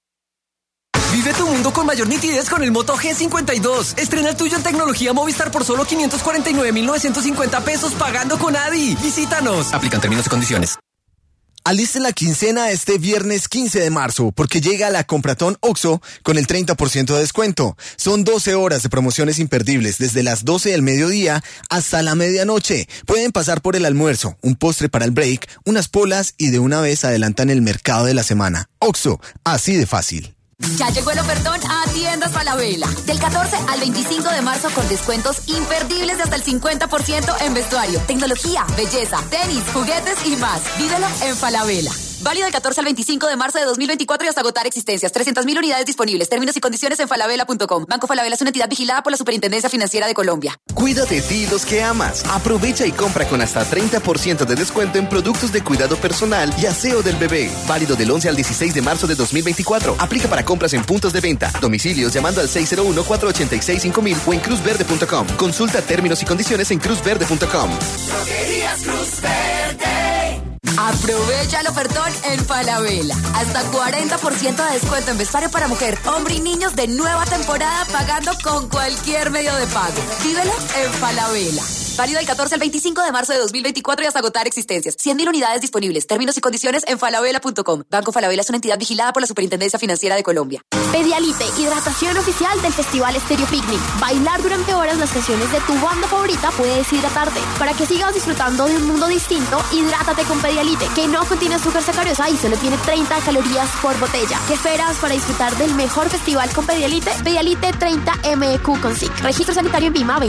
Vive tu mundo con mayor nitidez con el Moto G52. Estrena el tuyo en tecnología Movistar por solo 549,950 pesos pagando con Adi. Visítanos. Aplican términos y condiciones. Alisten la quincena este viernes 15 de marzo porque llega la Compratón Oxxo con el 30% de descuento. Son 12 horas de promociones imperdibles desde las 12 del mediodía hasta la medianoche. Pueden pasar por el almuerzo, un postre para el break, unas polas y de una vez adelantan el mercado de la semana. Oxxo, así de fácil. Ya llegó el ofertón a Tiendas Falabella. Del 14 al 25 de marzo con descuentos imperdibles de hasta el 50% en vestuario, tecnología, belleza, tenis, juguetes y más. Vívelo en Falabella. Válido del 14 al 25 de marzo de 2024 y hasta agotar existencias. 300,000 unidades disponibles. Términos y condiciones en falabella.com. Banco Falabella es una entidad vigilada por la Superintendencia Financiera de Colombia. Cuida de ti y los que amas. Aprovecha y compra con hasta 30% de descuento en productos de cuidado personal y aseo del bebé. Válido del 11 al 16 de marzo de 2024. Aplica para compras en puntos de venta. Domicilios llamando al 601-486-5000 o en cruzverde.com. Consulta términos y condiciones en cruzverde.com. Droguerías Cruz Verde. Aprovecha el ofertón en Falabella. Hasta 40% de descuento en vestuario para mujer, hombre y niños de nueva temporada pagando con cualquier medio de pago. Vívelo en Falabella. Válido del 14 al 25 de marzo de 2024 y hasta agotar existencias. 100,000 unidades disponibles. Términos y condiciones en falabella.com. Banco Falabella es una entidad vigilada por la Superintendencia Financiera de Colombia. Pedialite, hidratación oficial del Festival Stereo Picnic. Bailar durante horas las canciones de tu banda favorita puede deshidratarte. Para que sigas disfrutando de un mundo distinto, hidrátate con Pedialite, que no contiene azúcar sacarosa y solo tiene 30 calorías por botella. ¿Qué esperas para disfrutar del mejor festival con Pedialite? Pedialite 30 MEQ con SIC. Registro sanitario en Vima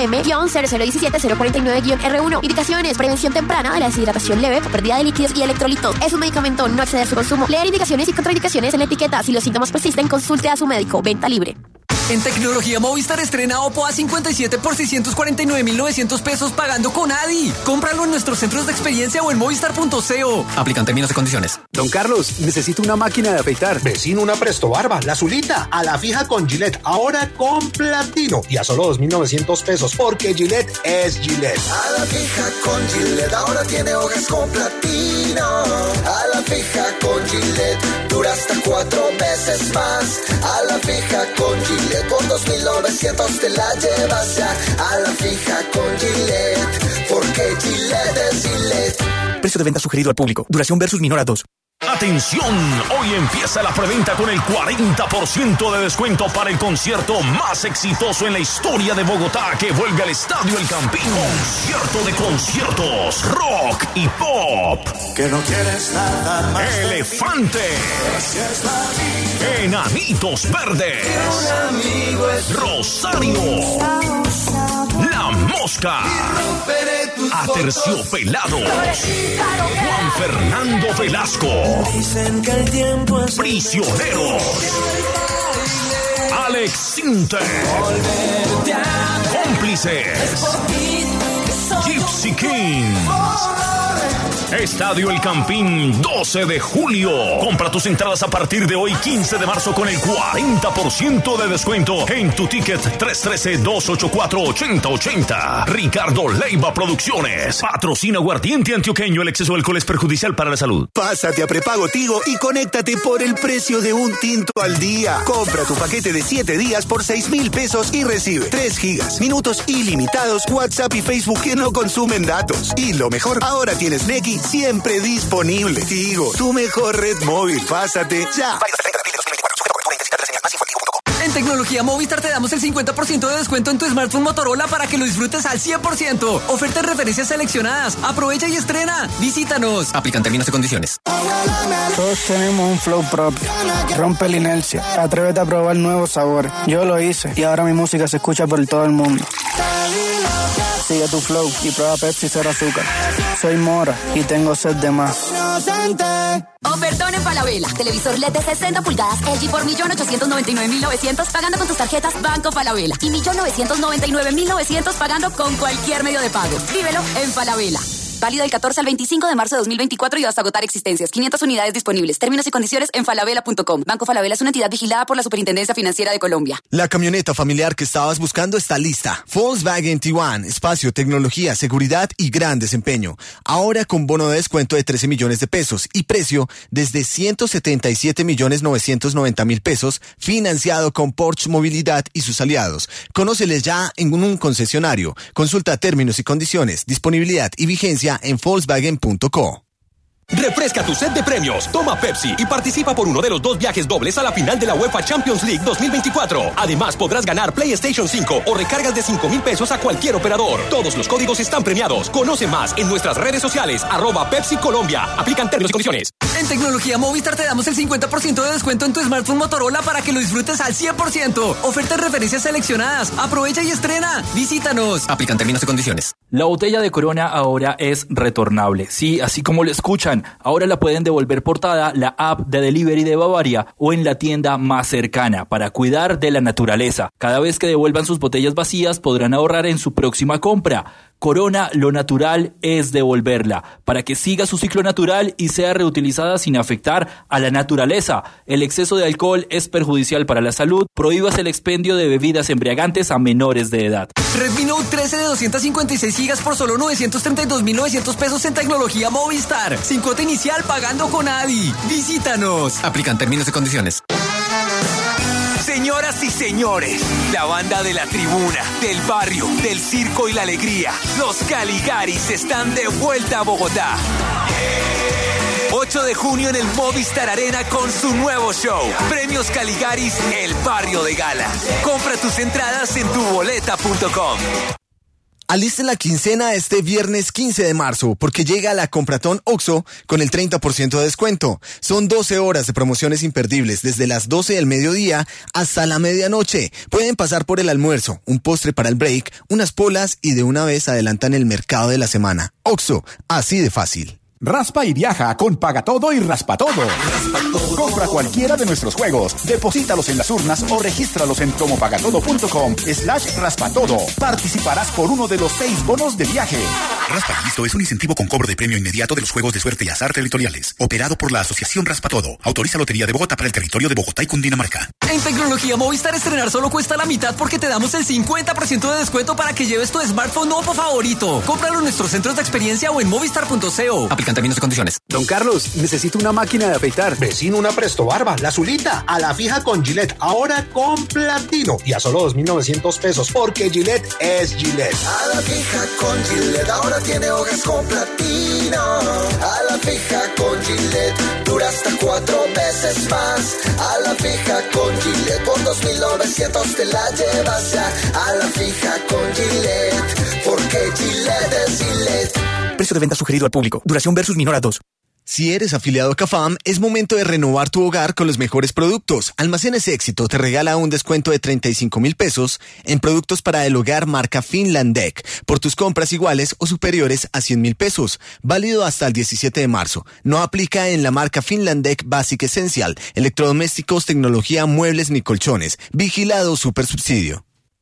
2021M-0017-049-R1. Indicaciones: prevención temprana de la deshidratación leve, pérdida de líquidos y electrolitos. Es un medicamento, no excede a su consumo. Leer indicaciones y contraindicaciones en la etiqueta. Si los síntomas persisten, consulte a su médico. Venta libre. En tecnología Movistar estrena Oppo A57 por 649,900 pesos pagando con Adi. Cómpralo en nuestros centros de experiencia o en movistar.co. Aplican términos y condiciones. Don Carlos, necesito una máquina de afeitar. Vecino, una Presto Barba, la azulita, a la fija con Gillette, ahora con platino y a solo 2,900 pesos, porque Gillette es Gillette. A la fija con Gillette, ahora tiene hojas con platino. A la fija con Gillette, dura hasta 4 veces más. A la fija con Gillette, por 2,900 te la llevas ya. A la fija con Gillette, porque Gillette es Gillette. Precio de venta sugerido al público. Duración versus Minora 2. Atención, hoy empieza la preventa con el 40% de descuento para el concierto más exitoso en la historia de Bogotá que vuelve al Estadio El Campín. Concierto de conciertos, rock y pop. Que no quieres nada más. Elefante. Enanitos Verdes. Rosario. La Mosca. Aterciopelados. Juan Fernando Velasco. Dicen que el tiempo es Prisioneros. Alex Sinter. Cómplices. Gypsy Gypsy Kings. Estadio El Campín, 12 de julio. Compra tus entradas a partir de hoy, 15 de marzo, con el 40% de descuento en tu ticket 313-284-8080. Ricardo Leiva Producciones. Patrocina Aguardiente Antioqueño. El exceso de alcohol es perjudicial para la salud. Pásate a prepago Tigo y conéctate por el precio de un tinto al día. Compra tu paquete de 7 días por 6,000 pesos y recibe 3 gigas, minutos ilimitados, WhatsApp y Facebook que no consumen datos. Y lo mejor, ahora tienes Nequi siempre disponible. Tigo, tu mejor red móvil. Pásate ya. En Tecnología Movistar te damos el 50% de descuento en tu smartphone Motorola para que lo disfrutes al 100%. Oferta en referencias seleccionadas. Aprovecha y estrena. Visítanos. Aplican términos y condiciones. Todos tenemos un flow propio. Rompe la inercia. Atrévete a probar nuevos sabores. Yo lo hice y ahora mi música se escucha por todo el mundo. Sigue tu flow y prueba Pepsi cero azúcar. Soy Mora y tengo sed de más. Ofertón en Falabella. Televisor LED de 60 pulgadas LG por 1.899.900 pagando con tus tarjetas Banco Falabella. Y 1.999.900 pagando con cualquier medio de pago. Vívelo en Falabella. Válido del 14 al 25 de marzo de 2024 y hasta agotar existencias. 500 unidades disponibles. Términos y condiciones en falabella.com. Banco Falabella es una entidad vigilada por la Superintendencia Financiera de Colombia. La camioneta familiar que estabas buscando está lista. Volkswagen Tiguan. Espacio, tecnología, seguridad y gran desempeño. Ahora con bono de descuento de 13 millones de pesos y precio desde 177.990.000 pesos, financiado con Porsche Movilidad y sus aliados. Conóceles ya en un concesionario. Consulta términos y condiciones, disponibilidad y vigencia en Volkswagen.co. Refresca tu set de premios, toma Pepsi y participa por uno de los 2 viajes dobles a la final de la UEFA Champions League 2024. Además podrás ganar PlayStation 5 o recargas de 5,000 pesos a cualquier operador. Todos los códigos están premiados. Conoce más en nuestras redes sociales, @Pepsi Colombia. Aplican términos y condiciones. En Tecnología Movistar te damos el 50% de descuento en tu smartphone Motorola para que lo disfrutes al 100%. Oferta en referencias seleccionadas. Aprovecha y estrena. Visítanos. Aplican términos y condiciones. La botella de Corona ahora es retornable. Sí, así como lo escuchan. Ahora la pueden devolver portada la app de delivery de Bavaria o en la tienda más cercana para cuidar de la naturaleza. Cada vez que devuelvan sus botellas vacías podrán ahorrar en su próxima compra. Corona, lo natural es devolverla, para que siga su ciclo natural y sea reutilizada sin afectar a la naturaleza. El exceso de alcohol es perjudicial para la salud. Prohíbas el expendio de bebidas embriagantes a menores de edad. Redmi Note 13 de 256 gigas por solo 932.900 pesos en Tecnología Movistar. Sin cuota inicial pagando con ADI. Visítanos. Aplican términos y condiciones. Señoras y señores, la banda de la tribuna, del barrio, del circo y la alegría, los Caligaris están de vuelta a Bogotá. 8 de junio en el Movistar Arena con su nuevo show. Premios Caligaris, el barrio de gala. Compra tus entradas en tuboleta.com. Alisten la quincena este viernes 15 de marzo porque llega la Compratón Oxxo con el 30% de descuento. Son 12 horas de promociones imperdibles desde las 12 del mediodía hasta la medianoche. Pueden pasar por el almuerzo, un postre para el break, unas polas y de una vez adelantan el mercado de la semana. Oxxo, así de fácil. Raspa y viaja con Paga Todo y Raspa Todo. Compra cualquiera de nuestros juegos, deposítalos en las urnas o regístralos en tomopagatodo.com/raspatodo. Participarás por uno de los 6 bonos de viaje. Raspa y Listo es un incentivo con cobro de premio inmediato de los juegos de suerte y azar territoriales, operado por la Asociación Raspa Todo. Autoriza Lotería de Bogotá para el territorio de Bogotá y Cundinamarca. En Tecnología Movistar estrenar solo cuesta la mitad porque te damos el 50% de descuento para que lleves tu smartphone nuevo favorito. Cómpralo en nuestros centros de experiencia o en movistar.co. Aplican términos y condiciones. Don Carlos, necesito una máquina de afeitar. Vecino, una Presto Barba, la azulita, a la fija con Gillette, ahora con platino y a solo 2.900 pesos, porque Gillette es Gillette. A la fija con Gillette, ahora tiene hojas con platino. A la fija con Gillette, dura hasta 4 veces más. A la fija con Gillette, por 2.900 te la llevas ya. A la fija con Gillette, porque Gillette es Gillette. Precio de venta sugerido al público. Duración versus menor a 2. Si eres afiliado a CAFAM, es momento de renovar tu hogar con los mejores productos. Almacenes Éxito te regala un descuento de 35,000 pesos en productos para el hogar marca Finlandec por tus compras iguales o superiores a 100,000 pesos. Válido hasta el 17 de marzo. No aplica en la marca Finlandec Basic Essential, electrodomésticos, tecnología, muebles ni colchones. Vigilado Supersubsidio.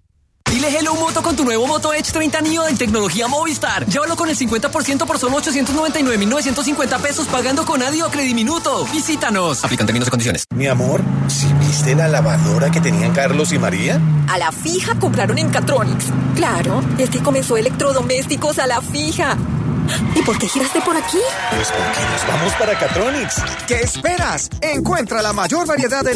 Dile Hello Moto con tu nuevo Moto Edge 30 Neo de tecnología Movistar. Llévalo con el 50% por solo 899.950 pesos pagando con Adi o Crediminuto. Visítanos. Aplican términos y condiciones. Mi amor, ¿sí viste la lavadora que tenían Carlos y María? A la fija compraron en Catronics. Claro, es que comenzó electrodomésticos a la fija. ¿Y por qué giraste por aquí? Pues porque nos vamos para Catronics. ¿Qué esperas? Encuentra la mayor variedad de